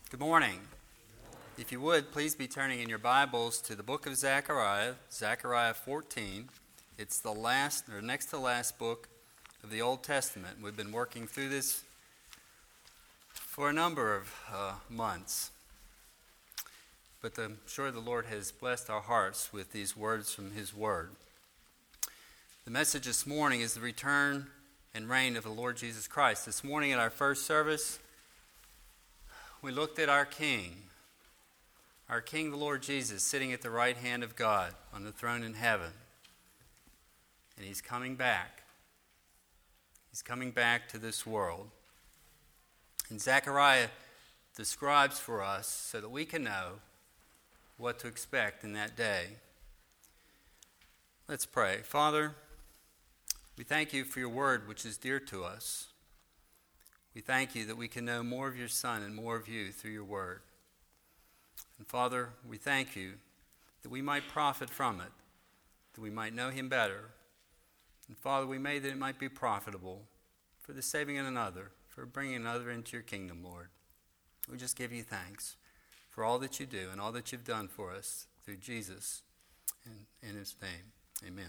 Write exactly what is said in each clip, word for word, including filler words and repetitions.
Good morning. If you would, please be turning in your Bibles to the book of Zechariah, Zechariah fourteen. It's the last, or next to last book of the Old Testament. We've been working through this for a number of uh, months. But I'm sure the Lord has blessed our hearts with these words from His Word. The message this morning is the return and reign of the Lord Jesus Christ. This morning at our first service, we looked at our King, our King, the Lord Jesus, sitting at the right hand of God on the throne in heaven. And He's coming back. He's coming back to this world. And Zechariah describes for us so that we can know what to expect in that day. Let's pray. Father, we thank You for Your word, which is dear to us. We thank You that we can know more of Your Son and more of You through Your word. And Father, we thank You that we might profit from it, that we might know Him better. And Father, we may that it might be profitable for the saving of another, for bringing another into Your kingdom, Lord. We just give You thanks for all that You do and all that You've done for us through Jesus. In, in His name, amen.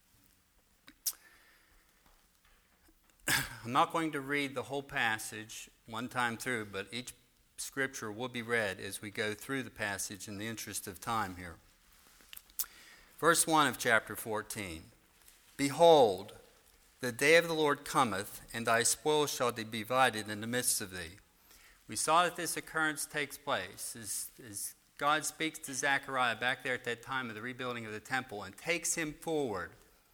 I'm not going to read the whole passage one time through, but each scripture will be read as we go through the passage in the interest of time here. Verse one of chapter fourteen. Behold, the day of the Lord cometh, and thy spoil shall be divided in the midst of thee. We saw that this occurrence takes place as, as God speaks to Zechariah back there at that time of the rebuilding of the temple and takes him forward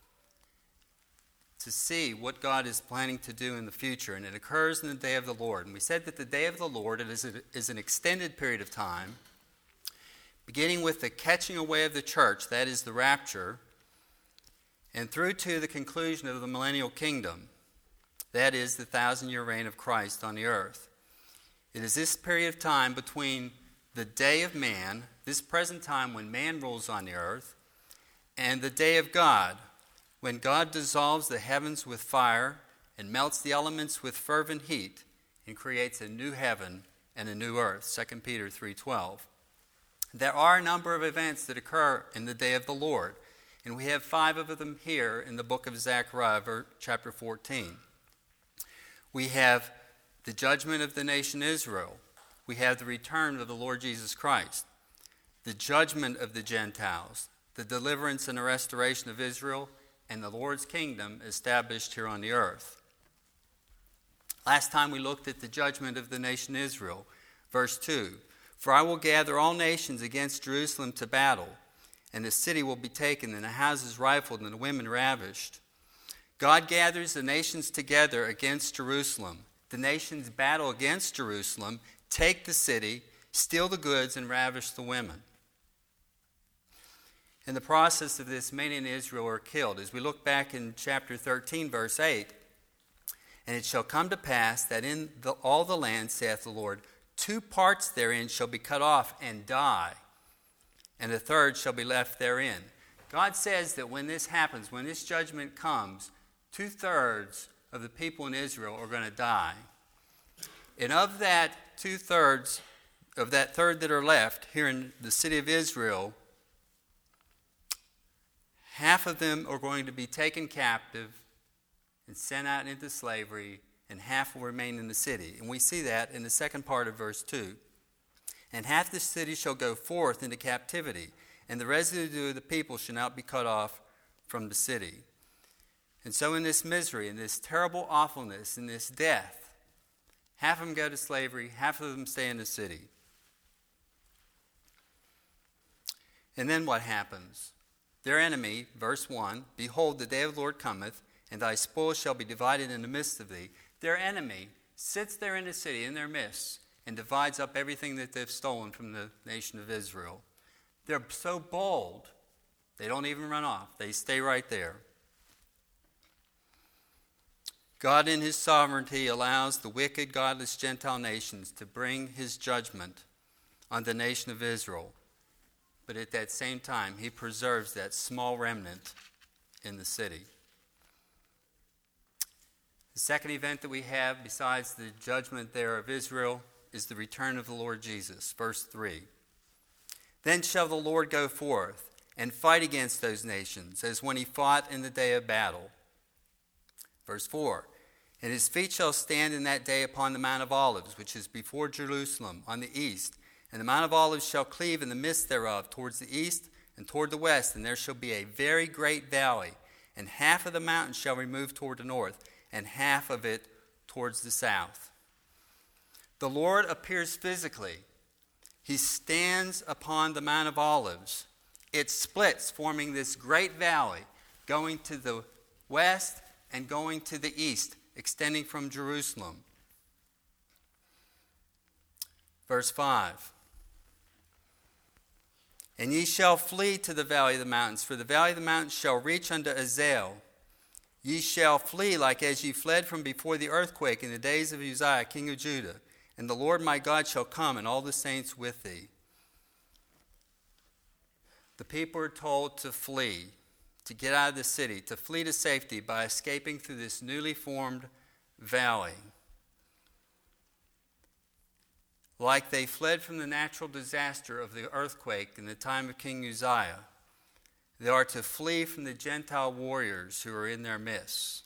to see what God is planning to do in the future. And it occurs in the day of the Lord. And we said that the day of the Lord is, a, is an extended period of time, beginning with the catching away of the church, that is the rapture, and through to the conclusion of the millennial kingdom, that is the thousand-year reign of Christ on the earth. It is this period of time between the day of man, this present time when man rules on the earth, and the day of God, when God dissolves the heavens with fire and melts the elements with fervent heat and creates a new heaven and a new earth, Second Peter three twelve. There are a number of events that occur in the day of the Lord, and we have five of them here in the book of Zechariah, chapter fourteen. We have the judgment of the nation Israel. We have the return of the Lord Jesus Christ, the judgment of the Gentiles, the deliverance and the restoration of Israel, and the Lord's kingdom established here on the earth. Last time we looked at the judgment of the nation Israel. Verse two, For I will gather all nations against Jerusalem to battle, and the city will be taken, and the houses rifled, and the women ravished. God gathers the nations together against Jerusalem. The nations battle against Jerusalem, take the city, steal the goods, and ravish the women. In the process of this, many in Israel are killed. As we look back in chapter thirteen, verse eight, And it shall come to pass that in the, all the land, saith the Lord, two parts therein shall be cut off and die, and a third shall be left therein. God says that when this happens, when this judgment comes, two-thirds of the people in Israel are going to die. And of that two-thirds, of that third that are left here in the city of Israel, half of them are going to be taken captive and sent out into slavery, and half will remain in the city. And we see that in the second part of verse two. And half the city shall go forth into captivity, and the residue of the people shall not be cut off from the city. And so in this misery, in this terrible awfulness, in this death, half of them go to slavery, half of them stay in the city. And then what happens? Their enemy, verse one, Behold, the day of the Lord cometh, and thy spoil shall be divided in the midst of thee. Their enemy sits there in the city, in their midst, and divides up everything that they've stolen from the nation of Israel. They're so bold, they don't even run off. They stay right there. God in His sovereignty allows the wicked, godless Gentile nations to bring His judgment on the nation of Israel. But at that same time, He preserves that small remnant in the city. The second event that we have, besides the judgment there of Israel, is the return of the Lord Jesus. Verse three. Then shall the Lord go forth and fight against those nations, as when he fought in the day of battle. Verse four. And his feet shall stand in that day upon the Mount of Olives, which is before Jerusalem, on the east. And the Mount of Olives shall cleave in the midst thereof, towards the east and toward the west. And there shall be a very great valley. And half of the mountain shall remove toward the north, and half of it towards the south. The Lord appears physically. He stands upon the Mount of Olives. It splits, forming this great valley, going to the west and going to the east, extending from Jerusalem. Verse five. And ye shall flee to the valley of the mountains, for the valley of the mountains shall reach unto Azel. Ye shall flee like as ye fled from before the earthquake in the days of Uzziah, king of Judah. And the Lord my God shall come, and all the saints with thee. The people are told to flee, to get out of the city, to flee to safety by escaping through this newly formed valley. Like they fled from the natural disaster of the earthquake in the time of King Uzziah, they are to flee from the Gentile warriors who are in their midst.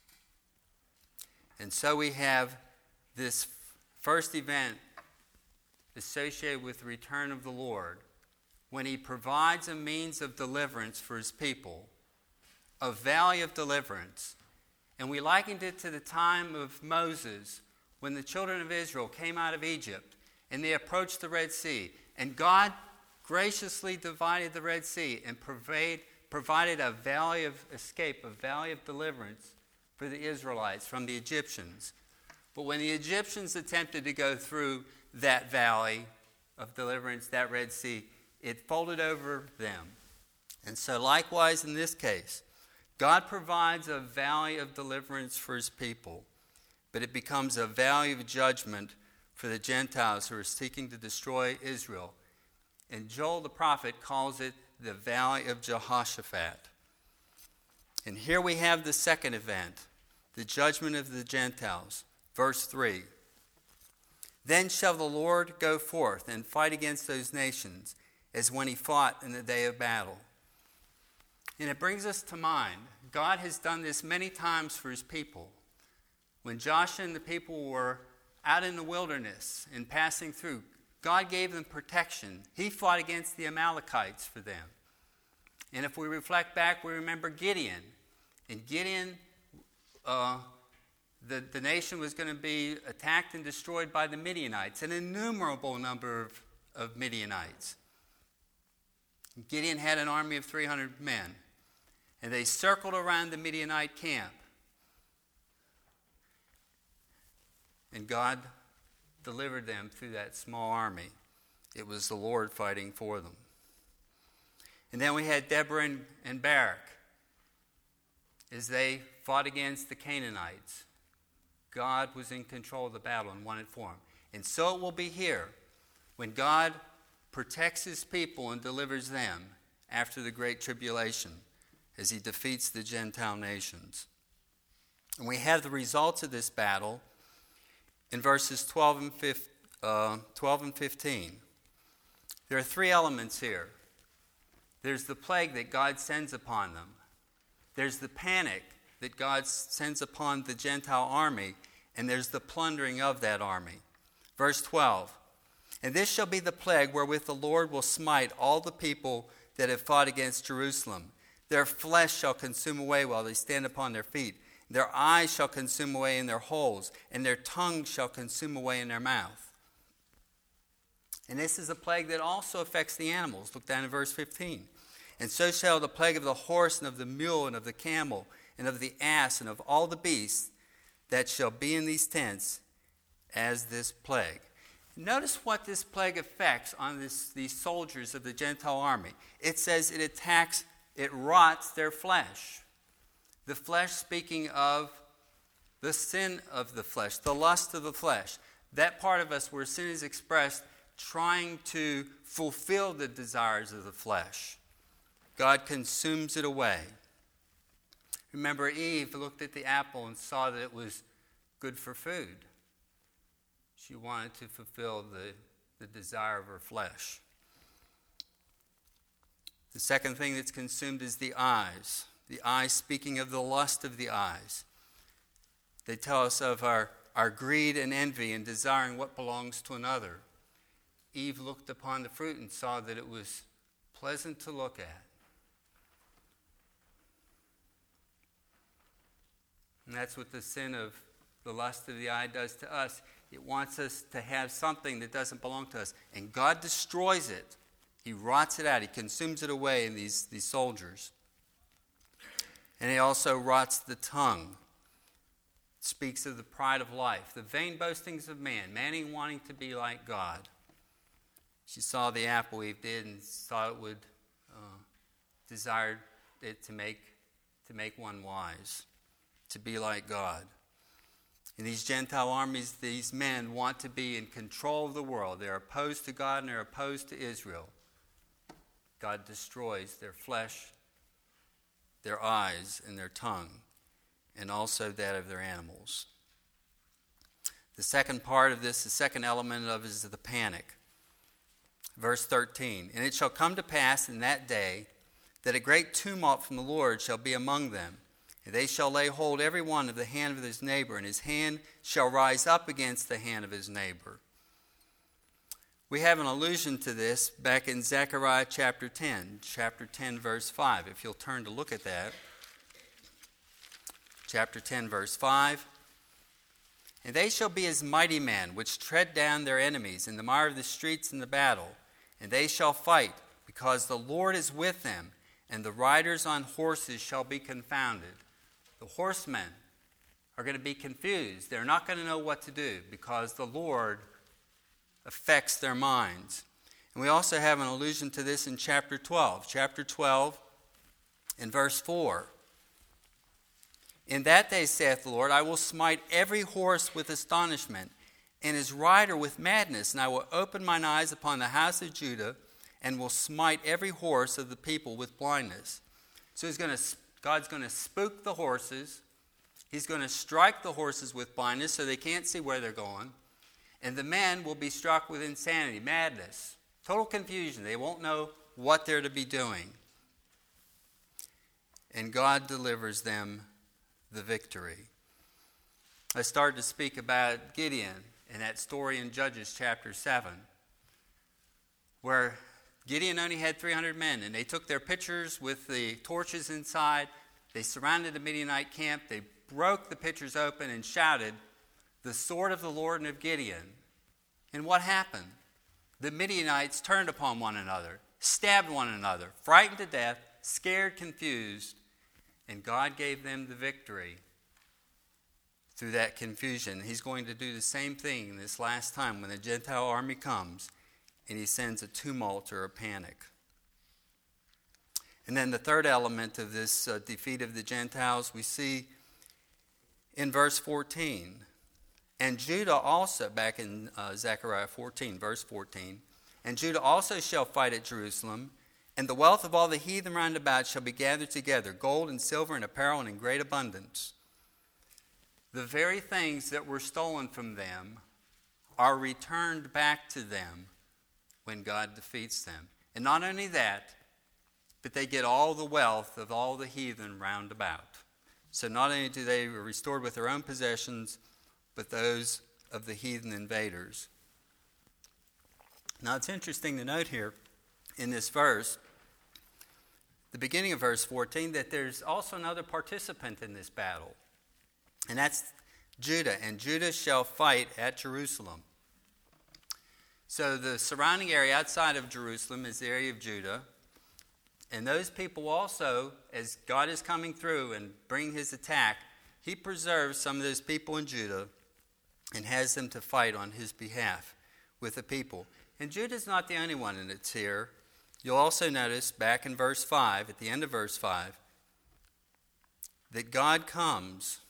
And so we have this first event associated with the return of the Lord, when he provides a means of deliverance for his people, a valley of deliverance. And we likened it to the time of Moses, when the children of Israel came out of Egypt and they approached the Red Sea. And God graciously divided the Red Sea and provide, provided a valley of escape, a valley of deliverance for the Israelites from the Egyptians. But when the Egyptians attempted to go through that valley of deliverance, that Red Sea, it folded over them. And so likewise in this case, God provides a valley of deliverance for his people, but it becomes a valley of judgment for the Gentiles who are seeking to destroy Israel. And Joel the prophet calls it the valley of Jehoshaphat. And here we have the second event, the judgment of the Gentiles. Verse three. Then shall the Lord go forth and fight against those nations, as when he fought in the day of battle. And it brings us to mind, God has done this many times for his people. When Joshua and the people were out in the wilderness and passing through, God gave them protection. He fought against the Amalekites for them. And if we reflect back, we remember Gideon. And Gideon, uh, the, the nation was going to be attacked and destroyed by the Midianites, an innumerable number of, of Midianites. Gideon had an army of three hundred men, and they circled around the Midianite camp. And God delivered them through that small army. It was the Lord fighting for them. And then we had Deborah and, and Barak as they fought against the Canaanites. God was in control of the battle and won it for them. And so it will be here when God protects his people and delivers them after the Great Tribulation as he defeats the Gentile nations. And we have the results of this battle in verses twelve and fifteen. There are three elements here. There's the plague that God sends upon them. There's the panic that God sends upon the Gentile army, and there's the plundering of that army. Verse twelve. And this shall be the plague wherewith the Lord will smite all the people that have fought against Jerusalem. Their flesh shall consume away while they stand upon their feet. Their eyes shall consume away in their holes, and their tongue shall consume away in their mouth. And this is a plague that also affects the animals. Look down in verse fifteen. And so shall the plague of the horse and of the mule and of the camel and of the ass and of all the beasts that shall be in these tents as this plague. Notice what this plague affects on this, these soldiers of the Gentile army. It says it attacks, it rots their flesh. The flesh speaking of the sin of the flesh, the lust of the flesh. That part of us where sin is expressed trying to fulfill the desires of the flesh. God consumes it away. Remember, Eve looked at the apple and saw that it was good for food. She wanted to fulfill the, the desire of her flesh. The second thing that's consumed is the eyes. The eyes, speaking of the lust of the eyes. They tell us of our, our greed and envy and desiring what belongs to another. Eve looked upon the fruit and saw that it was pleasant to look at. And that's what the sin of the lust of the eye does to us. It wants us to have something that doesn't belong to us. And God destroys it. He rots it out. He consumes it away in these, these soldiers. And he also rots the tongue. It speaks of the pride of life, the vain boastings of man, man wanting to be like God. She saw the apple Eve did and thought it would uh, desire it to make to make one wise, to be like God. In these Gentile armies, these men want to be in control of the world. They're opposed to God and they're opposed to Israel. God destroys their flesh, their eyes, and their tongue, and also that of their animals. The second part of this, the second element of it is the panic. Verse thirteen, and it shall come to pass in that day that a great tumult from the Lord shall be among them, and they shall lay hold every one of the hand of his neighbor, and his hand shall rise up against the hand of his neighbor. We have an allusion to this back in Zechariah chapter ten, chapter ten, verse five. If you'll turn to look at that. Chapter ten, verse five. And they shall be as mighty men, which tread down their enemies in the mire of the streets in the battle. And they shall fight, because the Lord is with them, and the riders on horses shall be confounded. The horsemen are going to be confused. They're not going to know what to do, because the Lord affects their minds. And we also have an allusion to this in chapter twelve. Chapter twelve, in verse four. In that day, saith the Lord, I will smite every horse with astonishment, and his rider with madness, and I will open mine eyes upon the house of Judah, and will smite every horse of the people with blindness. So he's going to, God's going to spook the horses. He's going to strike the horses with blindness so they can't see where they're going. And the men will be struck with insanity, madness, total confusion. They won't know what they're to be doing. And God delivers them the victory. I started to speak about Gideon and that story in Judges chapter seven, where Gideon only had three hundred men, and they took their pitchers with the torches inside. They surrounded the Midianite camp. They broke the pitchers open and shouted, the sword of the Lord and of Gideon. And what happened? The Midianites turned upon one another, stabbed one another, frightened to death, scared, confused, and God gave them the victory through that confusion. He's going to do the same thing this last time when the Gentile army comes and he sends a tumult or a panic. And then the third element of this uh, defeat of the Gentiles we see in verse fourteen. And Judah also, back in uh, Zechariah fourteen, verse fourteen, and Judah also shall fight at Jerusalem, and the wealth of all the heathen round about shall be gathered together, gold and silver and apparel and in great abundance. The very things that were stolen from them are returned back to them when God defeats them. And not only that, but they get all the wealth of all the heathen round about. So not only do they are restored with their own possessions, but those of the heathen invaders. Now it's interesting to note here in this verse, the beginning of verse fourteen, that there's also another participant in this battle. And that's Judah. And Judah shall fight at Jerusalem. So the surrounding area outside of Jerusalem is the area of Judah. And those people also, as God is coming through and bringing his attack, he preserves some of those people in Judah and has them to fight on his behalf with the people. And Judah's not the only one that's here. You'll also notice back in verse five, at the end of verse five, that God comes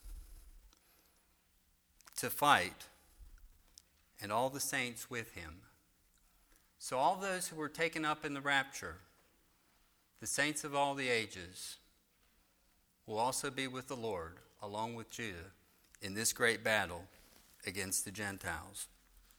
to fight and all the saints with him. So all those who were taken up in the rapture, the saints of all the ages, will also be with the Lord, along with Judah, in this great battle against the Gentiles.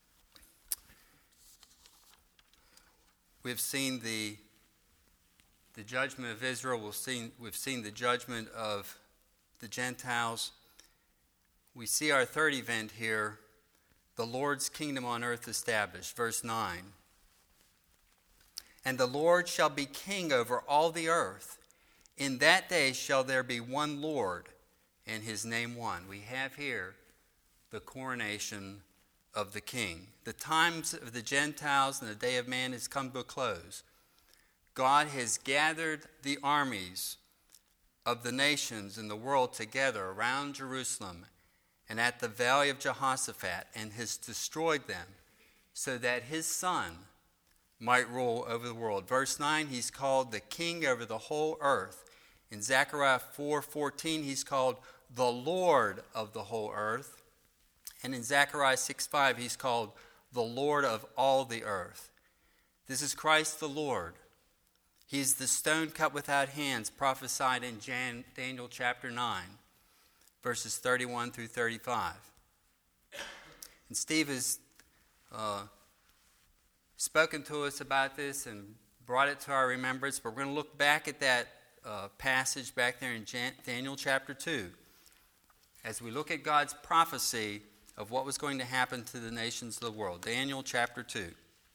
we've seen the, the judgment of Israel. We've seen, we've seen the judgment of the Gentiles. We see our third event here, the Lord's kingdom on earth established. Verse nine. And the Lord shall be king over all the earth. In that day shall there be one Lord, and his name one. We have here the coronation of the king. The times of the Gentiles and the day of man has come to a close. God has gathered the armies of the nations in the world together around Jerusalem and at the valley of Jehoshaphat, and has destroyed them so that his son might rule over the world. Verse nine, he's called the king over the whole earth. In Zechariah four fourteen, he's called the Lord of the whole earth. And in Zechariah six five, he's called the Lord of all the earth. This is Christ the Lord. He is the stone cut without hands, prophesied in Jan, Daniel chapter nine, verses thirty-one through thirty-five. And Steve has uh, spoken to us about this and brought it to our remembrance, but we're going to look back at that uh, passage back there in Jan, Daniel chapter two, as we look at God's prophecy of what was going to happen to the nations of the world. Daniel chapter two.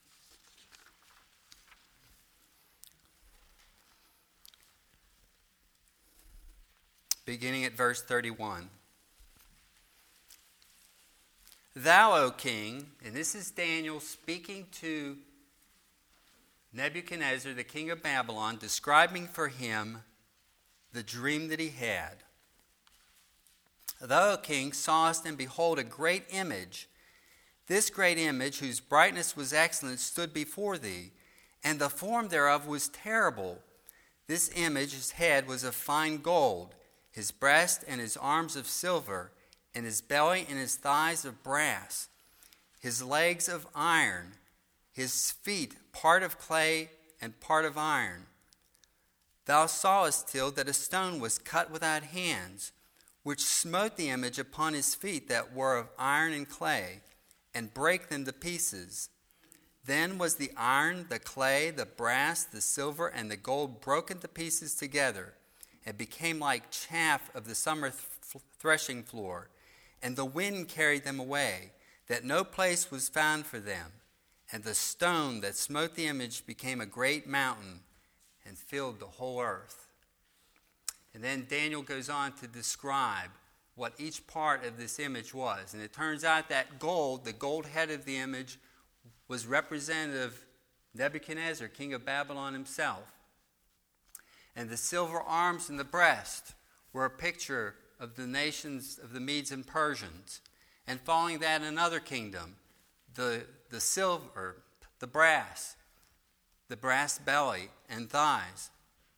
Beginning at verse thirty-one. Thou, O king, and this is Daniel speaking to Nebuchadnezzar, the king of Babylon, describing for him the dream that he had. Thou, O king, sawest and behold a great image. This great image, whose brightness was excellent, stood before thee, and the form thereof was terrible. This image, his head was of fine gold, his breast and his arms of silver, and his belly and his thighs of brass, his legs of iron, his feet part of clay and part of iron. Thou sawest till that a stone was cut without hands, which smote the image upon his feet that were of iron and clay, and brake them to pieces. Then was the iron, the clay, the brass, the silver, and the gold broken to pieces together, and became like chaff of the summer th- threshing floor. And the wind carried them away, that no place was found for them. And the stone that smote the image became a great mountain and filled the whole earth. And then Daniel goes on to describe what each part of this image was. And it turns out that gold, the gold head of the image, was representative of Nebuchadnezzar, king of Babylon himself. And the silver arms and the breast were a picture of the nations of the Medes and Persians. And following that, another kingdom, the, the silver, the brass, the brass belly and thighs,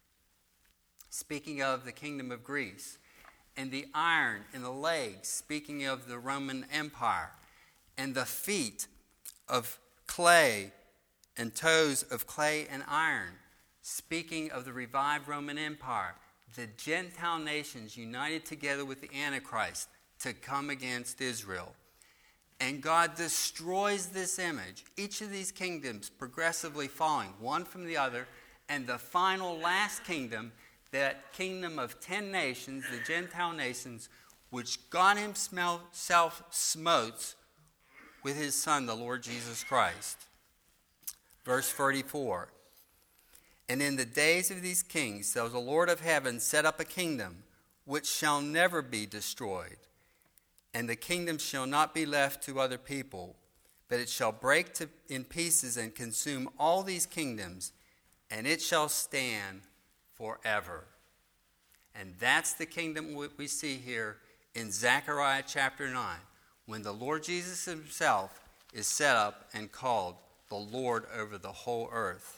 speaking of the kingdom of Greece. And the iron in the legs, speaking of the Roman Empire. And the feet of clay and toes of clay and iron, speaking of the revived Roman Empire, the Gentile nations united together with the Antichrist to come against Israel. And God destroys this image, each of these kingdoms progressively falling, one from the other, and the final last kingdom, that kingdom of ten nations, the Gentile nations, which God himself smote with his Son, the Lord Jesus Christ. Verse thirty-four. And in the days of these kings shall the Lord of heaven set up a kingdom which shall never be destroyed. And the kingdom shall not be left to other people, but it shall break to, in pieces and consume all these kingdoms, and it shall stand forever. And that's the kingdom we see here in Zechariah chapter nine, when the Lord Jesus himself is set up and called the Lord over the whole earth.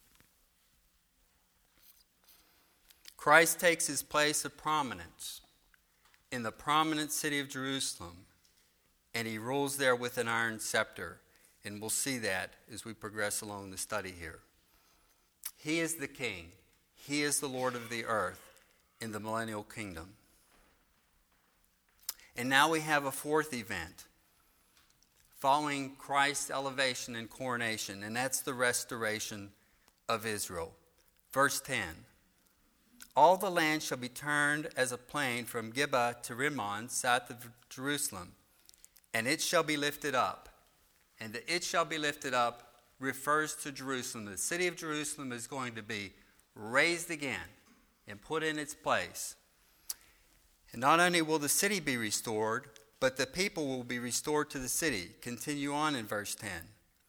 Christ takes his place of prominence in the prominent city of Jerusalem, and he rules there with an iron scepter. And we'll see that as we progress along the study here. He is the king. He is the Lord of the earth in the millennial kingdom. And now we have a fourth event following Christ's elevation and coronation, and that's the restoration of Israel. Verse ten. All the land shall be turned as a plain from Gibeah to Rimmon, south of Jerusalem, and it shall be lifted up. And the it shall be lifted up refers to Jerusalem. The city of Jerusalem is going to be raised again and put in its place. And not only will the city be restored, but the people will be restored to the city. Continue on in verse ten.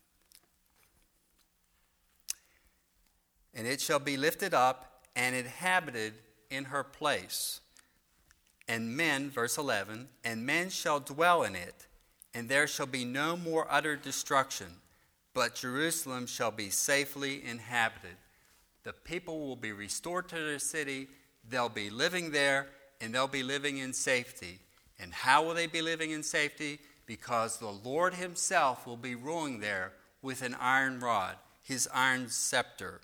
And it shall be lifted up and inhabited in her place. And men, verse eleven, and men shall dwell in it, and there shall be no more utter destruction, but Jerusalem shall be safely inhabited. The people will be restored to their city, they'll be living there, and they'll be living in safety. And how will they be living in safety? Because the Lord himself will be ruling there with an iron rod, his iron scepter.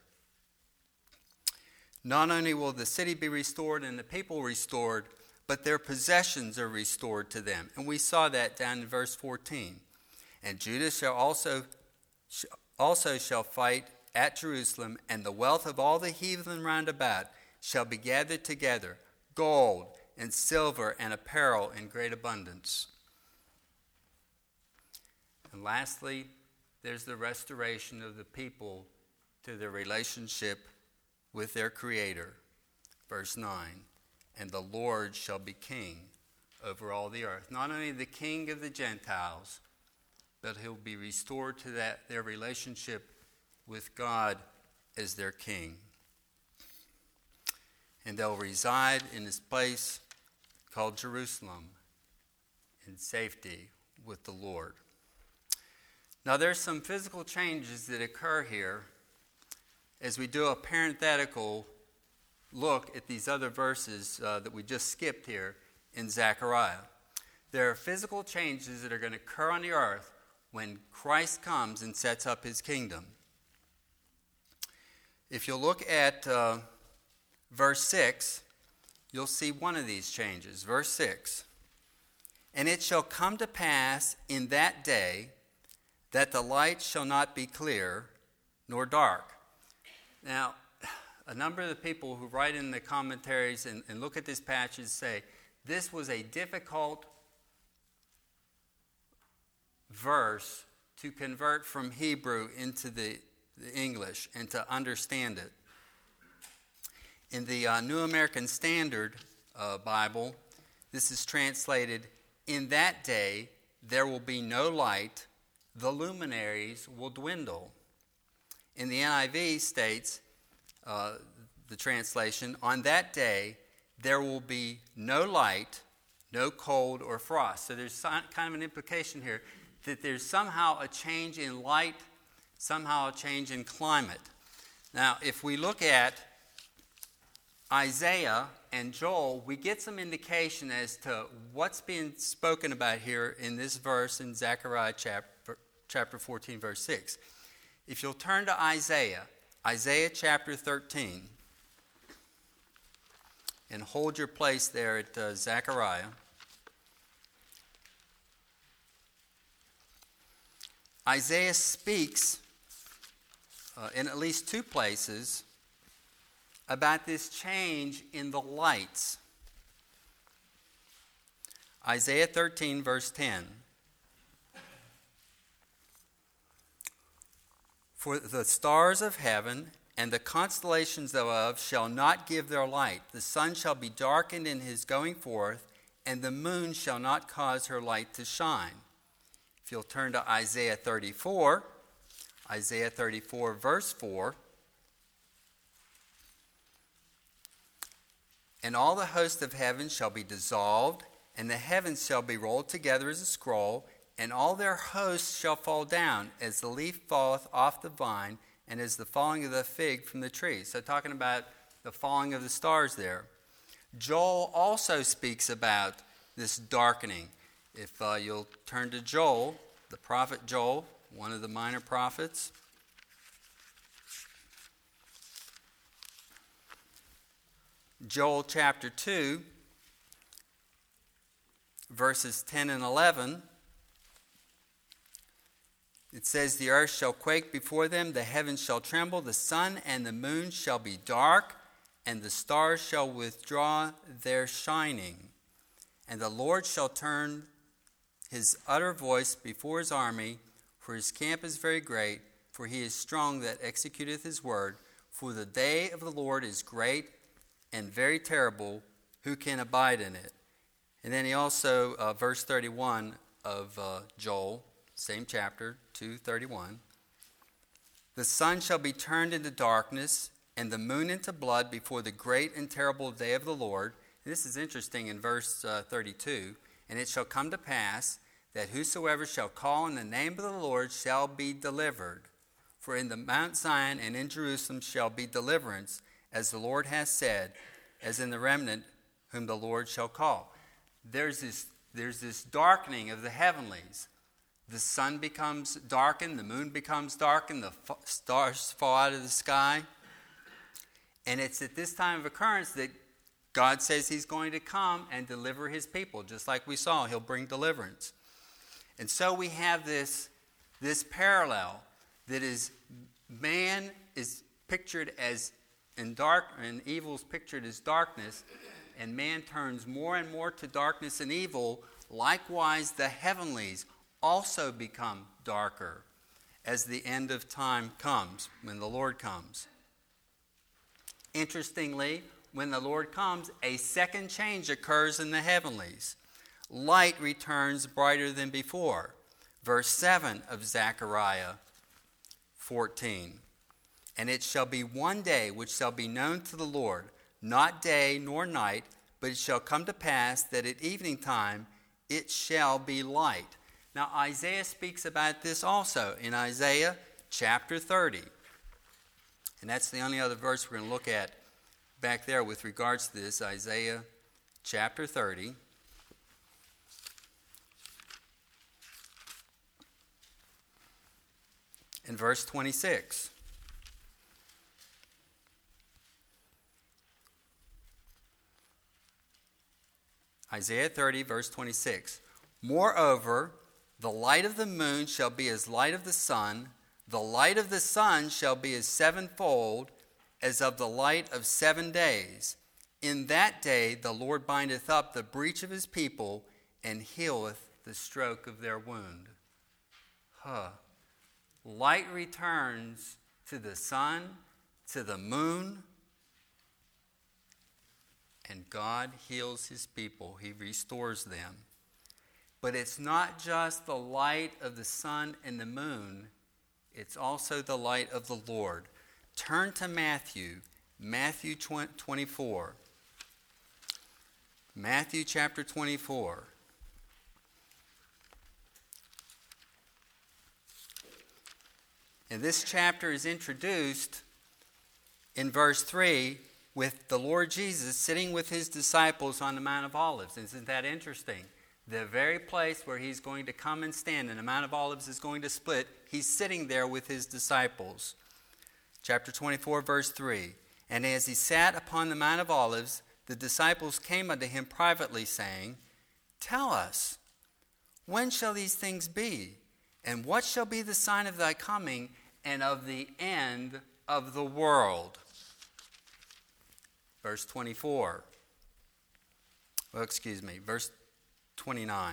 Not only will the city be restored and the people restored, but their possessions are restored to them. And we saw that down in verse fourteen. And Judah shall also, also shall fight at Jerusalem, and the wealth of all the heathen round about shall be gathered together, gold and silver and apparel in great abundance. And lastly, there's the restoration of the people to their relationship with their Creator. Verse nine, and the Lord shall be king over all the earth. Not only the king of the Gentiles, but he'll be restored to that their relationship with God as their king. And they'll reside in this place called Jerusalem in safety with the Lord. Now there's some physical changes that occur here as we do a parenthetical look at these other verses uh, that we just skipped here in Zechariah. There are physical changes that are going to occur on the earth when Christ comes and sets up his kingdom. If you look at uh, verse six, you'll see one of these changes. Verse six, and it shall come to pass in that day that the light shall not be clear nor dark. Now, a number of the people who write in the commentaries and, and look at this passage say this was a difficult verse to convert from Hebrew into the, the English and to understand it. In the uh, New American Standard uh, Bible, this is translated, in that day there will be no light, the luminaries will dwindle. In the N I V states, uh, the translation, on that day there will be no light, no cold or frost. So there's some, kind of an implication here that there's somehow a change in light, somehow a change in climate. Now, if we look at Isaiah and Joel, we get some indication as to what's being spoken about here in this verse in Zechariah chapter, chapter fourteen, verse six. If you'll turn to Isaiah, Isaiah chapter thirteen, and hold your place there at uh, Zechariah. Isaiah speaks uh, in at least two places about this change in the lights. Isaiah thirteen, verse ten. For the stars of heaven and the constellations thereof shall not give their light. The sun shall be darkened in his going forth, and the moon shall not cause her light to shine. If you'll turn to Isaiah thirty-four, Isaiah thirty-four, verse four. And all the host of heaven shall be dissolved, and the heavens shall be rolled together as a scroll, and all their hosts shall fall down, as the leaf falleth off the vine, and as the falling of the fig from the tree. So talking about the falling of the stars there. Joel also speaks about this darkening. If uh, you'll turn to Joel, the prophet Joel, one of the minor prophets. Joel chapter two, verses ten and eleven. It says, the earth shall quake before them, the heavens shall tremble, the sun and the moon shall be dark, and the stars shall withdraw their shining. And the Lord shall turn his utter voice before his army, for his camp is very great, for he is strong that executeth his word. For the day of the Lord is great and very terrible, who can abide in it? And then he also, uh, verse thirty-one of uh, Joel, same chapter, two thirty-one. The sun shall be turned into darkness, and the moon into blood before the great and terrible day of the Lord. And this is interesting in verse uh, thirty-two. And it shall come to pass that whosoever shall call on the name of the Lord shall be delivered. For in the Mount Zion and in Jerusalem shall be deliverance, as the Lord has said, as in the remnant whom the Lord shall call. There's this, there's this darkening of the heavenlies. The sun becomes darkened, the moon becomes darkened, the stars fall out of the sky. And it's at this time of occurrence that God says he's going to come and deliver his people. Just like we saw, he'll bring deliverance. And so we have this, this parallel that is, man is pictured as in dark, and evil is pictured as darkness, and man turns more and more to darkness and evil. Likewise, the heavenlies also become darker as the end of time comes, when the Lord comes. Interestingly, when the Lord comes, a second change occurs in the heavenlies. Light returns brighter than before. Verse seven of Zechariah fourteen. And it shall be one day which shall be known to the Lord, not day nor night, but it shall come to pass that at evening time it shall be light. Now, Isaiah speaks about this also in Isaiah chapter thirty. And that's the only other verse we're going to look at back there with regards to this, Isaiah chapter thirty. In verse twenty-six. Isaiah thirty, verse twenty-six. Moreover, the light of the moon shall be as light of the sun, the light of the sun shall be as sevenfold as of the light of seven days. In that day the Lord bindeth up the breach of his people, and healeth the stroke of their wound. Huh. Light returns to the sun, to the moon, and God heals his people. He restores them. But it's not just the light of the sun and the moon, it's also the light of the Lord. Turn to Matthew, Matthew twenty-four. Matthew chapter twenty-four. And this chapter is introduced in verse three with the Lord Jesus sitting with his disciples on the Mount of Olives. Isn't that interesting? The very place where he's going to come and stand and the Mount of Olives is going to split, he's sitting there with his disciples. Chapter twenty-four, verse three. And as he sat upon the Mount of Olives, the disciples came unto him privately, saying, Tell us, when shall these things be? And what shall be the sign of thy coming and of the end of the world? Verse twenty-four. Well, excuse me, verse twenty-nine.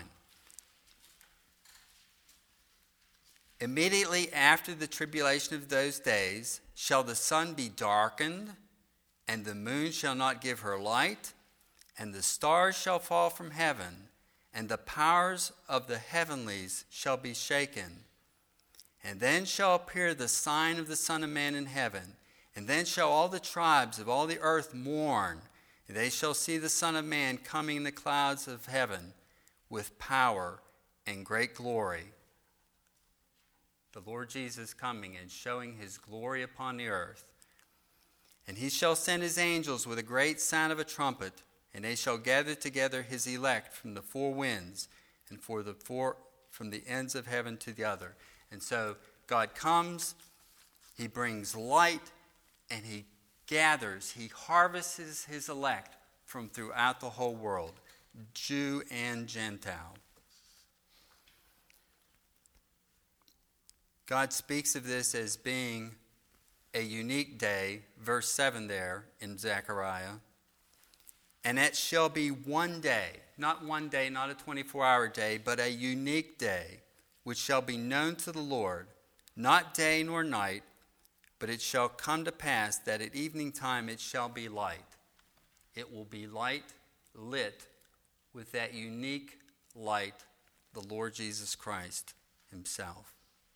Immediately after the tribulation of those days shall the sun be darkened, and the moon shall not give her light, and the stars shall fall from heaven, and the powers of the heavenlies shall be shaken. And then shall appear the sign of the Son of Man in heaven, and then shall all the tribes of all the earth mourn, and they shall see the Son of Man coming in the clouds of heaven with power and great glory. The Lord Jesus coming and showing his glory upon the earth. And he shall send his angels with a great sound of a trumpet, and they shall gather together his elect from the four winds, and for the four from the ends of heaven to the other. And so God comes, he brings light, and he gathers, he harvests his elect from throughout the whole world, Jew and Gentile. God speaks of this as being a unique day, verse seven there in Zechariah. And it shall be one day, not one day, not a twenty-four hour day, but a unique day, which shall be known to the Lord, not day nor night, but it shall come to pass that at evening time it shall be light. It will be light, lit with that unique light, the Lord Jesus Christ himself.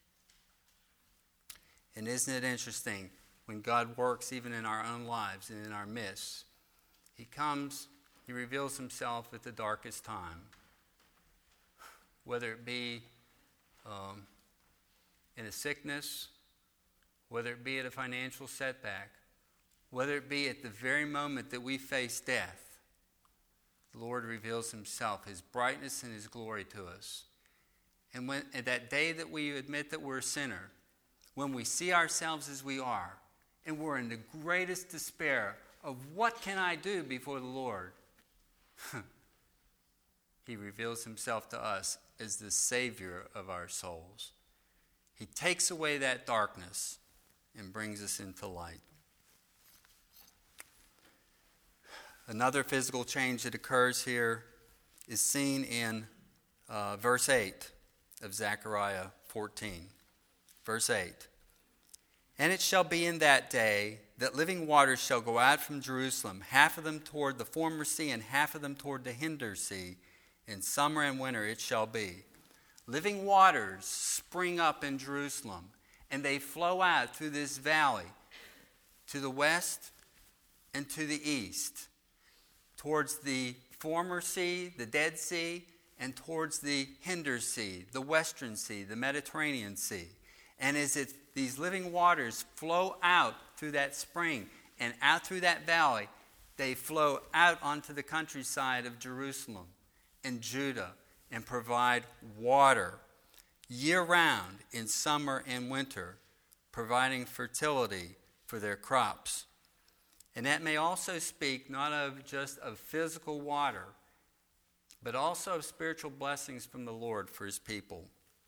And isn't it interesting, when God works even in our own lives and in our midst, he comes, he reveals himself at the darkest time. Whether it be um, in a sickness, whether it be at a financial setback, whether it be at the very moment that we face death, the Lord reveals himself, his brightness and his glory to us. And when at that day that we admit that we're a sinner, when we see ourselves as we are, and we're in the greatest despair of what can I do before the Lord, he reveals himself to us as the Savior of our souls. He takes away that darkness and brings us into light. Another physical change that occurs here is seen in uh, verse eight of Zechariah fourteen. Verse eight. And it shall be in that day that living waters shall go out from Jerusalem, half of them toward the former sea and half of them toward the hinder sea. In summer and winter it shall be. Living waters spring up in Jerusalem, and they flow out through this valley to the west and to the east, towards the former sea, the Dead Sea, and towards the hinder sea, the western sea, the Mediterranean Sea. And as it, these living waters flow out through that spring and out through that valley, they flow out onto the countryside of Jerusalem and Judah and provide water year-round in summer and winter, providing fertility for their crops. And that may also speak not of just of physical water, but also of spiritual blessings from the Lord for his people.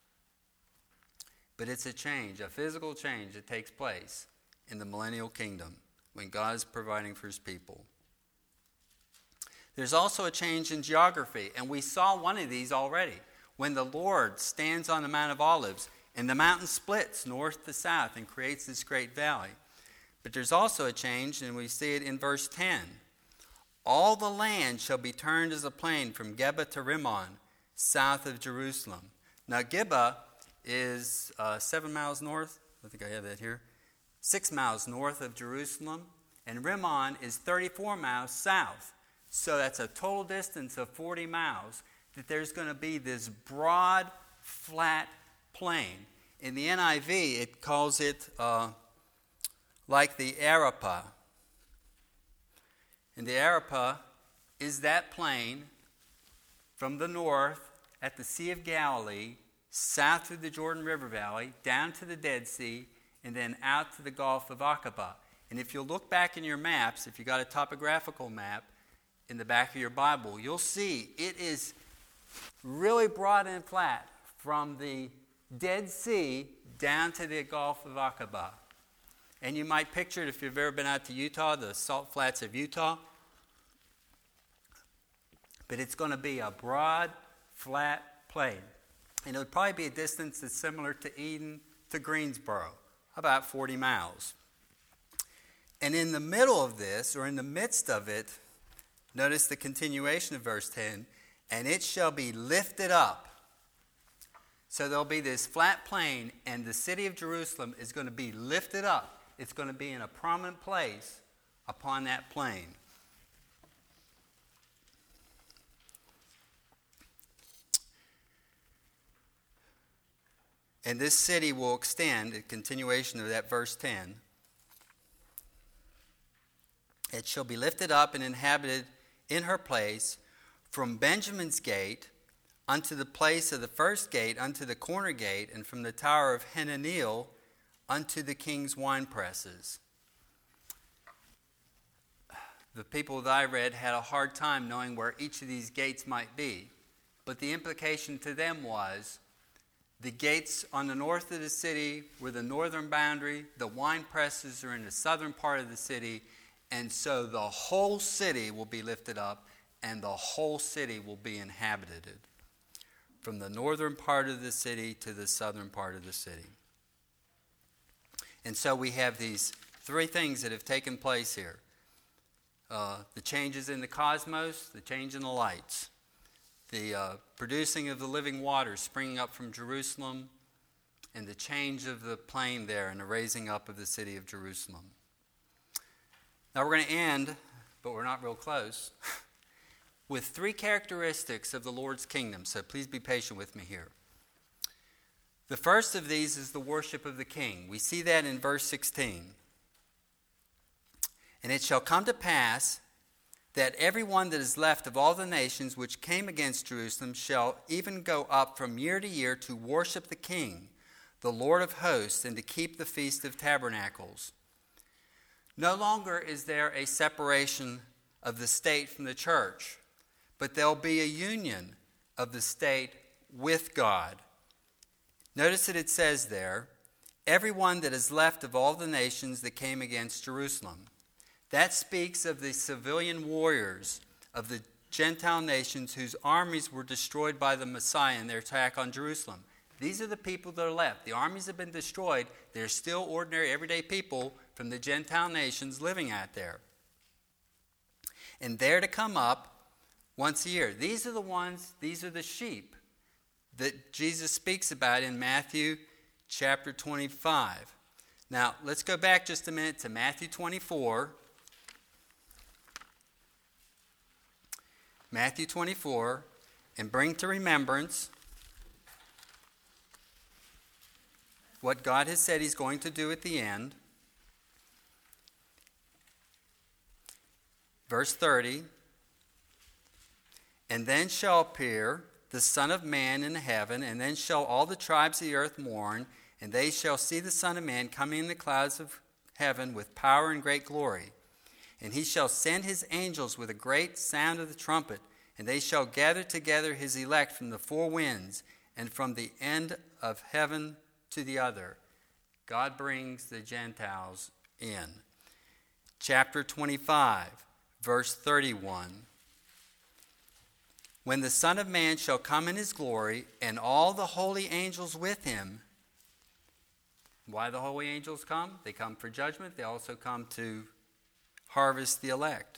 But it's a change, a physical change that takes place in the millennial kingdom when God is providing for his people. There's also a change in geography, and we saw one of these already. When the Lord stands on the Mount of Olives, and the mountain splits north to south and creates this great valley. But there's also a change, and we see it in verse ten. All the land shall be turned as a plain from Geba to Rimmon, south of Jerusalem. Now Geba is uh, seven miles north. I think I have that here. Six miles north of Jerusalem. And Rimmon is thirty-four miles south. So that's a total distance of forty miles that there's going to be this broad, flat plain. In the N I V, it calls it uh, like the Arapa. And the Arapa is that plain from the north at the Sea of Galilee, south through the Jordan River Valley, down to the Dead Sea, and then out to the Gulf of Aqaba. And if you'll look back in your maps, if you got a topographical map in the back of your Bible, you'll see it is really broad and flat from the Dead Sea down to the Gulf of Aqaba. And you might picture it if you've ever been out to Utah, the salt flats of Utah. But it's going to be a broad, flat plain. And it would probably be a distance that's similar to Eden to Greensboro, about forty miles. And in the middle of this, or in the midst of it, notice the continuation of verse ten, and it shall be lifted up. So there'll be this flat plain, and the city of Jerusalem is going to be lifted up. It's going to be in a prominent place upon that plain. And this city will extend, a continuation of that verse ten. It shall be lifted up and inhabited in her place from Benjamin's gate unto the place of the first gate, unto the corner gate, and from the tower of Hananeel unto the king's wine presses. The people that I read had a hard time knowing where each of these gates might be. But the implication to them was The gates on the north of the city were the northern boundary. The wine presses are in the southern part of the city. And so the whole city will be lifted up, and the whole city will be inhabited, from the northern part of the city to the southern part of the city. And so we have these three things that have taken place here. Uh, the changes in the cosmos, the change in the lights, the uh, producing of the living waters springing up from Jerusalem, and the change of the plain there and the raising up of the city of Jerusalem. Now we're going to end, but we're not real close, with three characteristics of the Lord's kingdom. So please be patient with me here. The first of these is the worship of the king. We see that in verse sixteen. And it shall come to pass that every one that is left of all the nations which came against Jerusalem shall even go up from year to year to worship the King, the Lord of hosts, and to keep the Feast of Tabernacles. No longer is there a separation of the state from the church, but there'll be a union of the state with God. Notice that it says there, every one that is left of all the nations that came against Jerusalem. That speaks of the civilian warriors of the Gentile nations whose armies were destroyed by the Messiah in their attack on Jerusalem. These are the people that are left. The armies have been destroyed. They're still ordinary, everyday people from the Gentile nations living out there. And they're to come up once a year. These are the ones, these are the sheep that Jesus speaks about in Matthew chapter twenty-five. Now, let's go back just a minute to Matthew twenty-four. Matthew twenty-four, and bring to remembrance what God has said he's going to do at the end. Verse thirty, and then shall appear the Son of Man in heaven, and then shall all the tribes of the earth mourn, and they shall see the Son of Man coming in the clouds of heaven with power and great glory. And he shall send his angels with a great sound of the trumpet, and they shall gather together his elect from the four winds and from the end of heaven to the other. God brings the Gentiles in. Chapter twenty-five, verse thirty-one. When the Son of Man shall come in his glory, and all the holy angels with him. Why the holy angels come? They come for judgment. They also come to harvest the elect.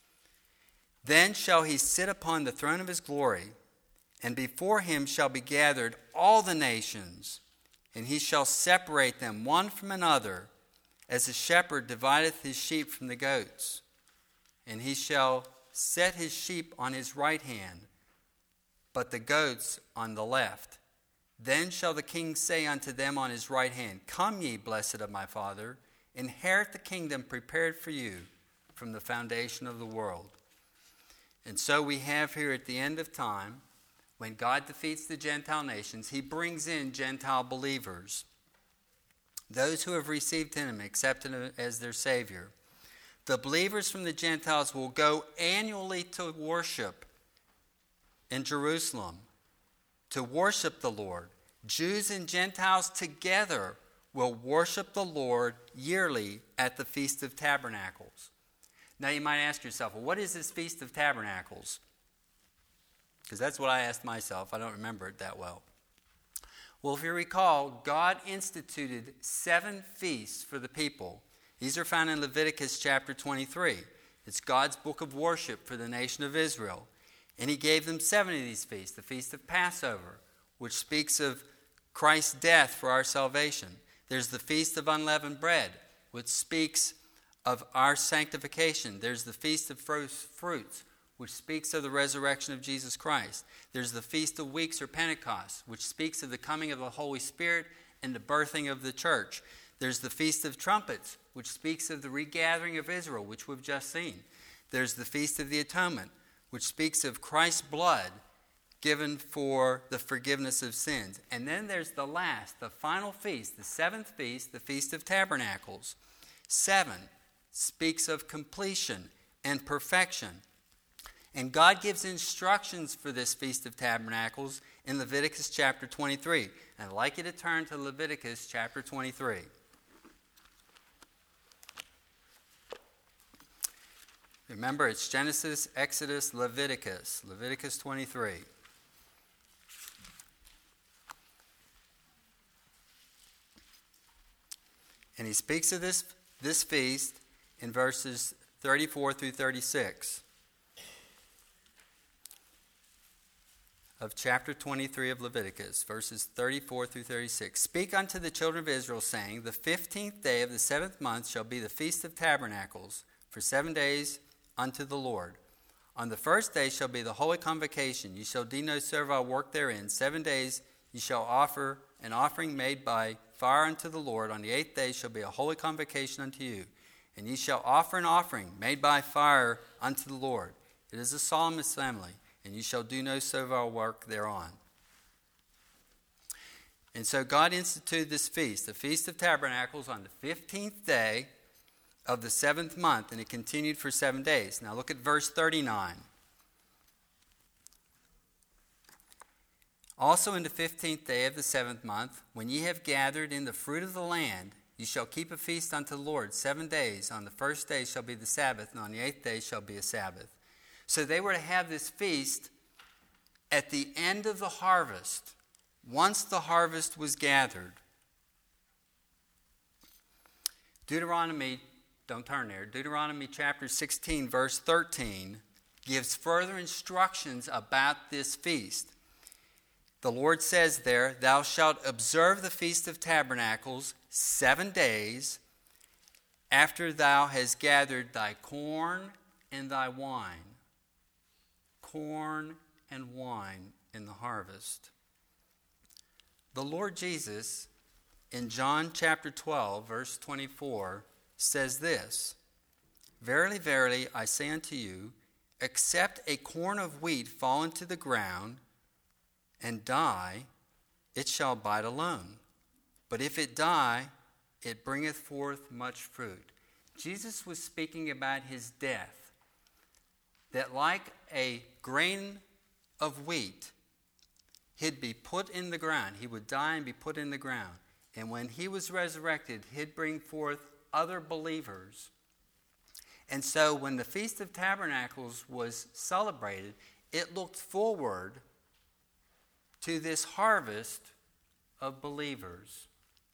Then shall he sit upon the throne of his glory, and before him shall be gathered all the nations, and he shall separate them one from another, as a shepherd divideth his sheep from the goats. And he shall set his sheep on his right hand, but the goats on the left. Then shall the king say unto them on his right hand, Come ye, blessed of my Father, inherit the kingdom prepared for you from the foundation of the world. And so we have here at the end of time, when God defeats the Gentile nations, he brings in Gentile believers, those who have received him and accepted him as their Savior. The believers from the Gentiles will go annually to worship in Jerusalem, to worship the Lord. Jews and Gentiles together will worship the Lord yearly at the Feast of Tabernacles. Now you might ask yourself, well, what is this Feast of Tabernacles? Because that's what I asked myself. I don't remember it that well. Well, if you recall, God instituted seven feasts for the people. These are found in Leviticus chapter twenty-three. It's God's book of worship for the nation of Israel. And he gave them seven of these feasts. The Feast of Passover, which speaks of Christ's death for our salvation. There's the Feast of Unleavened Bread, which speaks of our sanctification. There's the Feast of Fruits, which speaks of the resurrection of Jesus Christ. There's the Feast of Weeks or Pentecost, which speaks of the coming of the Holy Spirit and the birthing of the church. There's the Feast of Trumpets, which speaks of the regathering of Israel, which we've just seen. There's the Feast of the Atonement, which speaks of Christ's blood given for the forgiveness of sins. And then there's the last, the final feast, the seventh feast, the Feast of Tabernacles. Seven speaks of completion and perfection. And God gives instructions for this Feast of Tabernacles in Leviticus chapter twenty-three. And I'd like you to turn to Leviticus chapter twenty-three. Remember, it's Genesis, Exodus, Leviticus. Leviticus twenty-three. And he speaks of this, this feast in verses thirty-four through thirty-six of chapter twenty-three of Leviticus, verses thirty-four through thirty-six. Speak unto the children of Israel, saying, the fifteenth day of the seventh month shall be the Feast of Tabernacles, for seven days unto the Lord. On the first day shall be the holy convocation. Ye shall do no servile work therein. Seven days ye shall offer an offering made by fire unto the Lord. On the eighth day shall be a holy convocation unto you. And ye shall offer an offering made by fire unto the Lord. It is a solemn assembly, and ye shall do no servile work thereon. And so God instituted this feast, the Feast of Tabernacles, on the fifteenth day of the seventh month, and it continued for seven days. Now look at verse thirty-nine. Also in the fifteenth day of the seventh month, when ye have gathered in the fruit of the land, ye shall keep a feast unto the Lord seven days. On the first day shall be the Sabbath, and on the eighth day shall be a Sabbath. So they were to have this feast at the end of the harvest, once the harvest was gathered. Deuteronomy, don't turn there, Deuteronomy chapter sixteen, verse thirteen, gives further instructions about this feast. The Lord says there, thou shalt observe the Feast of Tabernacles seven days after thou hast gathered thy corn and thy wine. Corn and wine in the harvest. The Lord Jesus, in John chapter twelve, verse twenty-four, says this, verily, verily, I say unto you, except a corn of wheat fall into the ground and die, it shall abide alone. But if it die, it bringeth forth much fruit. Jesus was speaking about his death, that like a grain of wheat, he'd be put in the ground. He would die and be put in the ground. And when he was resurrected, he'd bring forth other believers. And so when the Feast of Tabernacles was celebrated, it looked forward to this harvest of believers.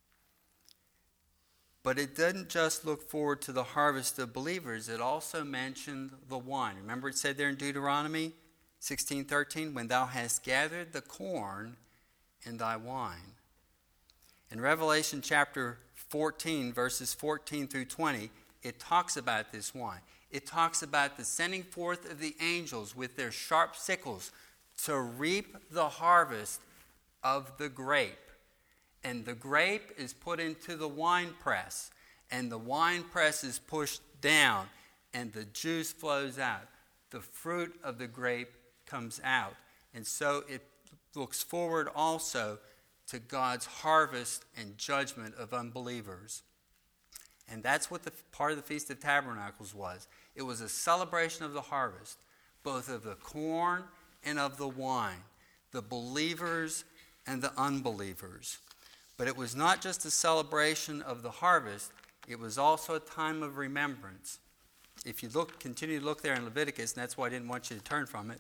But it didn't just look forward to the harvest of believers, it also mentioned the wine. Remember it said there in Deuteronomy sixteen thirteen, when thou hast gathered the corn and thy wine. In Revelation chapter fourteen, verses fourteen through twenty, it talks about this wine. It talks about the sending forth of the angels with their sharp sickles to reap the harvest of the grape. And the grape is put into the wine press, and the wine press is pushed down, and the juice flows out. The fruit of the grape comes out. And so it looks forward also to God's harvest and judgment of unbelievers. And that's what the part of the Feast of Tabernacles was. It was a celebration of the harvest, both of the corn and of the wine, the believers and the unbelievers. But it was not just a celebration of the harvest, it was also a time of remembrance. If you look, continue to look there in Leviticus, and that's why I didn't want you to turn from it.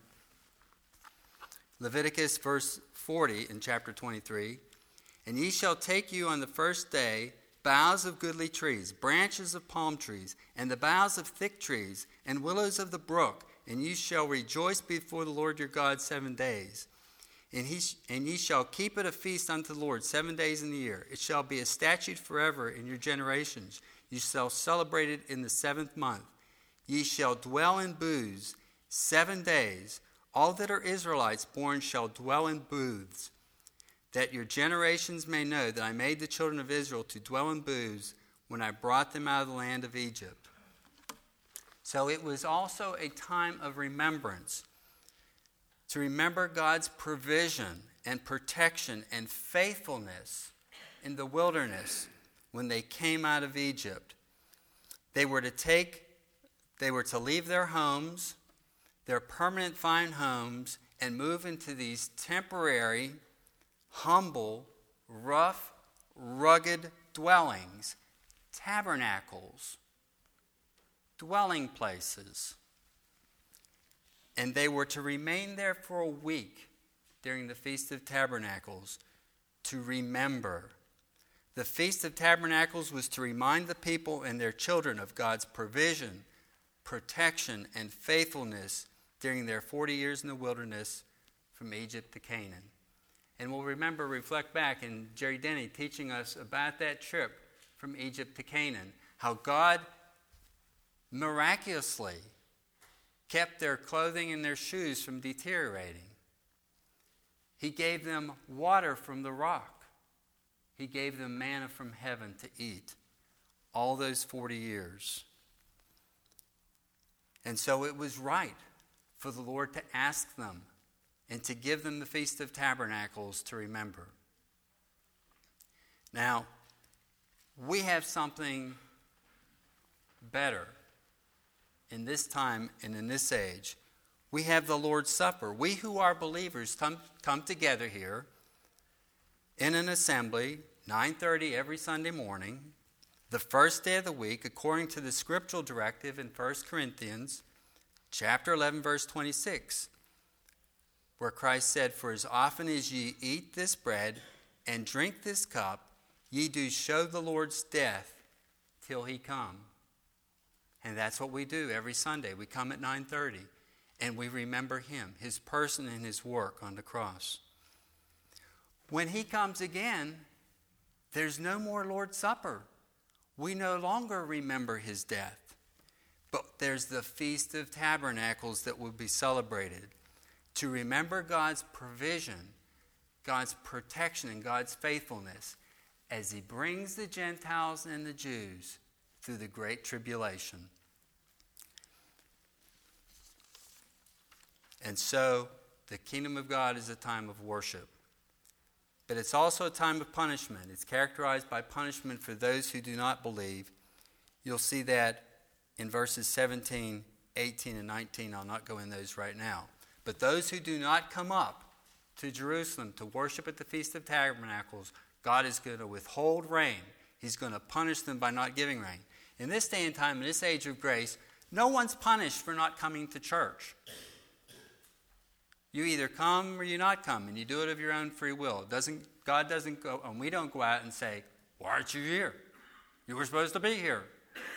Leviticus verse forty in chapter twenty-three, and ye shall take you on the first day boughs of goodly trees, branches of palm trees, and the boughs of thick trees, and willows of the brook, and ye shall rejoice before the Lord your God seven days. And, he sh- and ye shall keep it a feast unto the Lord seven days in the year. It shall be a statute forever in your generations. You shall celebrate it in the seventh month. Ye shall dwell in booths seven days. All that are Israelites born shall dwell in booths, that your generations may know that I made the children of Israel to dwell in booths when I brought them out of the land of Egypt. So it was also a time of remembrance, to remember God's provision and protection and faithfulness in the wilderness when they came out of Egypt. They were to take, they were to leave their homes, their permanent fine homes, and move into these temporary, humble rough, rugged dwellings, tabernacles, dwelling places. And they were to remain there for a week during the Feast of Tabernacles to remember. The Feast of Tabernacles was to remind the people and their children of God's provision, protection, and faithfulness during their forty years in the wilderness from Egypt to Canaan. And we'll remember, reflect back in Jerry Denny teaching us about that trip from Egypt to Canaan, how God miraculously kept their clothing and their shoes from deteriorating. He gave them water from the rock. He gave them manna from heaven to eat all those forty years. And so it was right for the Lord to ask them and to give them the Feast of Tabernacles to remember. Now, we have something better in this time and in this age. We have the Lord's Supper. We who are believers come, come together here in an assembly, nine thirty every Sunday morning, the first day of the week, according to the scriptural directive in First Corinthians chapter eleven, verse twenty-six, where Christ said, "For as often as ye eat this bread and drink this cup, ye do show the Lord's death till he come." And that's what we do every Sunday. We come at nine thirty and we remember him, his person and his work on the cross. When he comes again, there's no more Lord's Supper. We no longer remember his death. But there's the Feast of Tabernacles that will be celebrated to remember God's provision, God's protection, and God's faithfulness as he brings the Gentiles and the Jews through the Great Tribulation. And so, the kingdom of God is a time of worship. But it's also a time of punishment. It's characterized by punishment for those who do not believe. You'll see that in verses seventeen, eighteen, and nineteen. I'll not go in those right now. But those who do not come up to Jerusalem to worship at the Feast of Tabernacles, God is going to withhold rain. He's going to punish them by not giving rain. In this day and time, in this age of grace, no one's punished for not coming to church. You either come or you not come, and you do it of your own free will. It doesn't, God doesn't go, and we don't go out and say, "Why aren't you here? You were supposed to be here."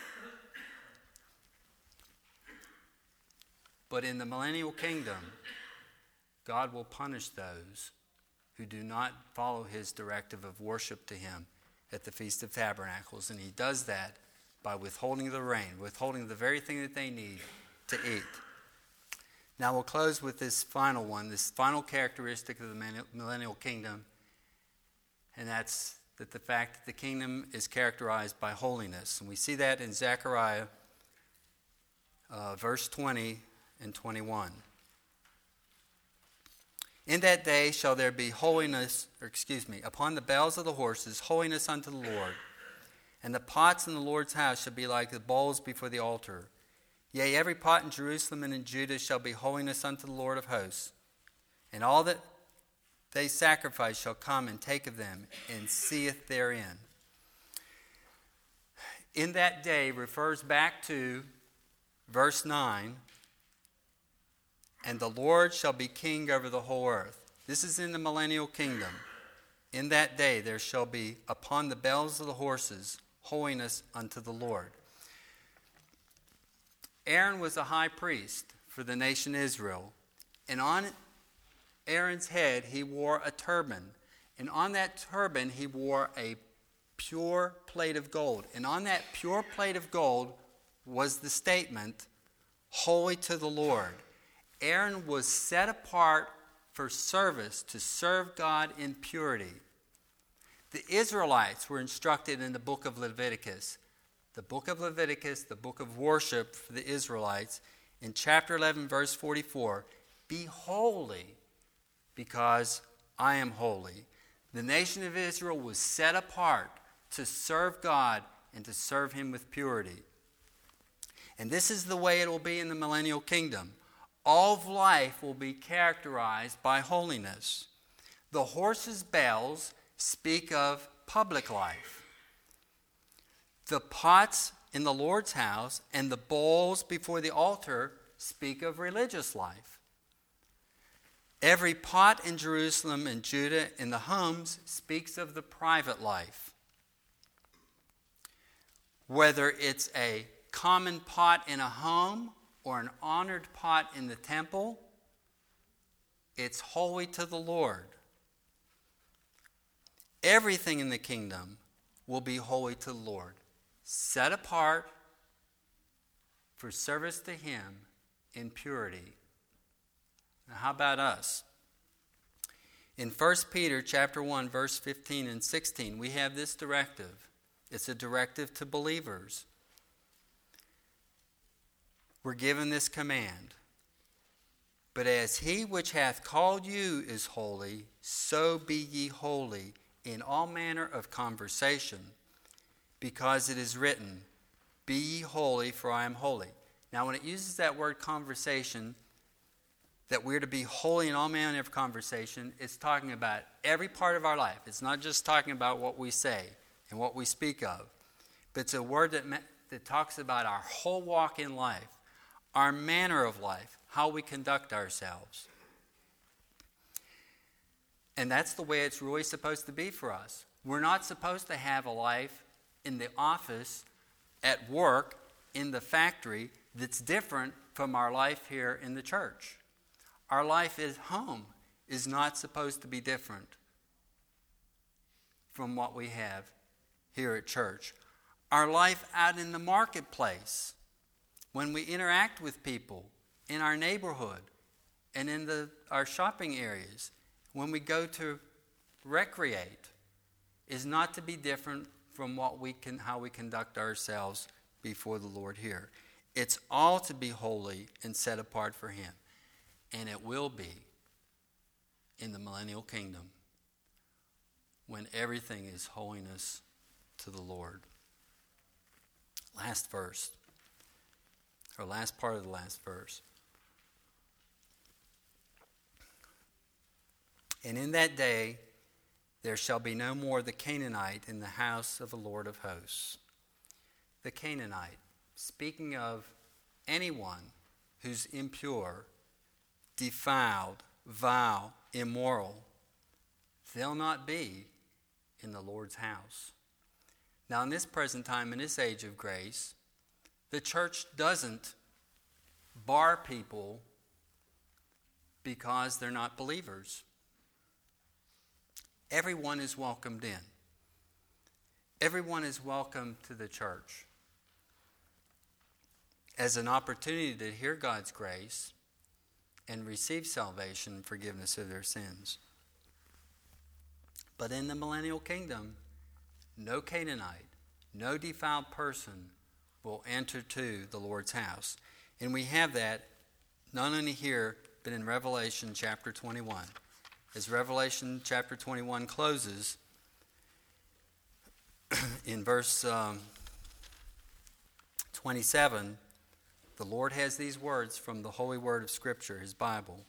But in the millennial kingdom, God will punish those who do not follow his directive of worship to him at the Feast of Tabernacles. And he does that by withholding the rain, withholding the very thing that they need to eat. Now we'll close with this final one, this final characteristic of the millennial kingdom, and that's that the fact that the kingdom is characterized by holiness. And we see that in Zechariah uh, verse twenty and twenty-one. "In that day shall there be holiness, or excuse me, upon the bells of the horses, holiness unto the Lord. And the pots in the Lord's house shall be like the bowls before the altar. Yea, every pot in Jerusalem and in Judah shall be holiness unto the Lord of hosts. And all that they sacrifice shall come and take of them, and seeth therein." In that day refers back to verse nine, "And the Lord shall be king over the whole earth." This is in the millennial kingdom. "In that day there shall be upon the bells of the horses holiness unto the Lord." Aaron was a high priest for the nation Israel. And on Aaron's head he wore a turban. And on that turban he wore a pure plate of gold. And on that pure plate of gold was the statement, "Holy to the Lord." Aaron was set apart for service, to serve God in purity. The Israelites were instructed in the book of Leviticus. The book of Leviticus, the book of worship for the Israelites, in chapter eleven, verse forty-four, "Be holy, because I am holy." The nation of Israel was set apart to serve God and to serve him with purity. And this is the way it will be in the millennial kingdom. All of life will be characterized by holiness. The horses' bells speak of public life. The pots in the Lord's house and the bowls before the altar speak of religious life. Every pot in Jerusalem and Judah in the homes speaks of the private life. Whether it's a common pot in a home or an honored pot in the temple, it's holy to the Lord. Everything in the kingdom will be holy to the Lord, set apart for service to Him in purity. Now, how about us? In First Peter chapter one, verse fifteen and sixteen, we have this directive. It's a directive to believers. We're given this command. But as He which hath called you is holy, so be ye holy in all manner of conversation, because it is written, Be ye holy, for I am holy. Now, when it uses that word conversation, that we're to be holy in all manner of conversation, it's talking about every part of our life. It's not just talking about what we say and what we speak of, but it's a word that, that talks about our whole walk in life, our manner of life, how we conduct ourselves. And that's the way it's really supposed to be for us. We're not supposed to have a life in the office, at work, in the factory that's different from our life here in the church. Our life at home is not supposed to be different from what we have here at church. Our life out in the marketplace, when we interact with people in our neighborhood and in the, our shopping areas, when we go to recreate, is not to be different from what we can, how we conduct ourselves before the Lord here. It's all to be holy and set apart for Him. And it will be in the millennial kingdom when everything is holiness to the Lord. Last verse, or last part of the last verse. And in that day there shall be no more the Canaanite in the house of the Lord of hosts. The Canaanite, speaking of anyone who's impure, defiled, vile, immoral, they'll not be in the Lord's house. Now, in this present time, in this age of grace, the church doesn't bar people because they're not believers. Everyone is welcomed in. Everyone is welcome to the church as an opportunity to hear God's grace and receive salvation and forgiveness of their sins. But in the millennial kingdom, no Canaanite, no defiled person will enter to the Lord's house. And we have that not only here, but in Revelation chapter twenty-one. As Revelation chapter twenty-one closes, in verse um, twenty-seven, the Lord has these words from the holy word of Scripture, His Bible.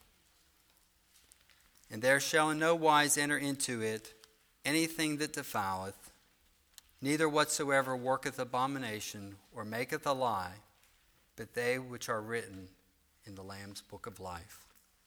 And there shall in no wise enter into it anything that defileth, neither whatsoever worketh abomination or maketh a lie, but they which are written in the Lamb's book of life.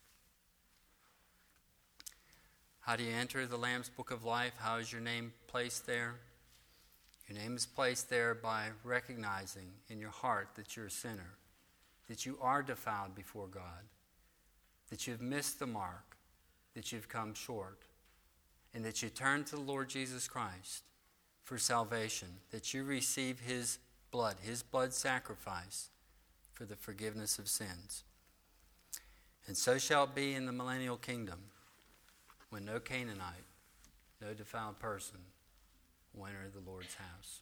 How do you enter the Lamb's book of life? How is your name placed there? Your name is placed there by recognizing in your heart that you're a sinner, that you are defiled before God, that you've missed the mark, that you've come short, and that you turn to the Lord Jesus Christ for salvation, that you receive His blood, His blood sacrifice for the forgiveness of sins. And so shall it be in the millennial kingdom, when no Canaanite, no defiled person will enter the Lord's house.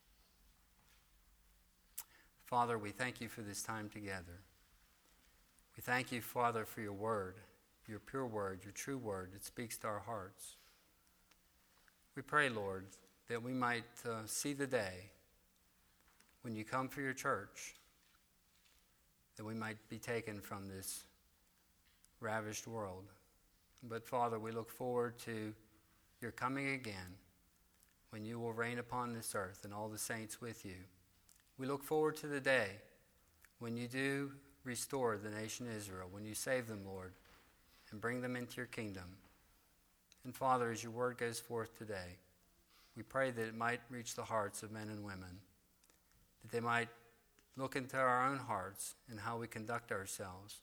Father, we thank You for this time together. We thank You, Father, for Your word, Your pure word, Your true word that speaks to our hearts. We pray, Lord, that we might uh, see the day when You come for Your church, that we might be taken from this ravished world. But, Father, we look forward to you're coming again, when you will reign upon this earth and all the saints with you. We look forward to the day when you do restore the nation Israel, when you save them, Lord, and bring them into your kingdom. And Father, as your word goes forth today, we pray that it might reach the hearts of men and women, that they might look into our own hearts and how we conduct ourselves,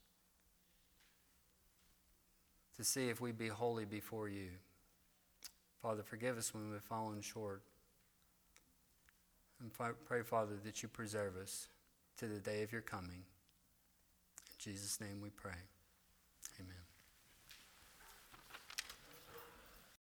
to see if we be holy before you. Father, forgive us when we've fallen short. And pray, Father, that you preserve us to the day of your coming. In Jesus' name we pray.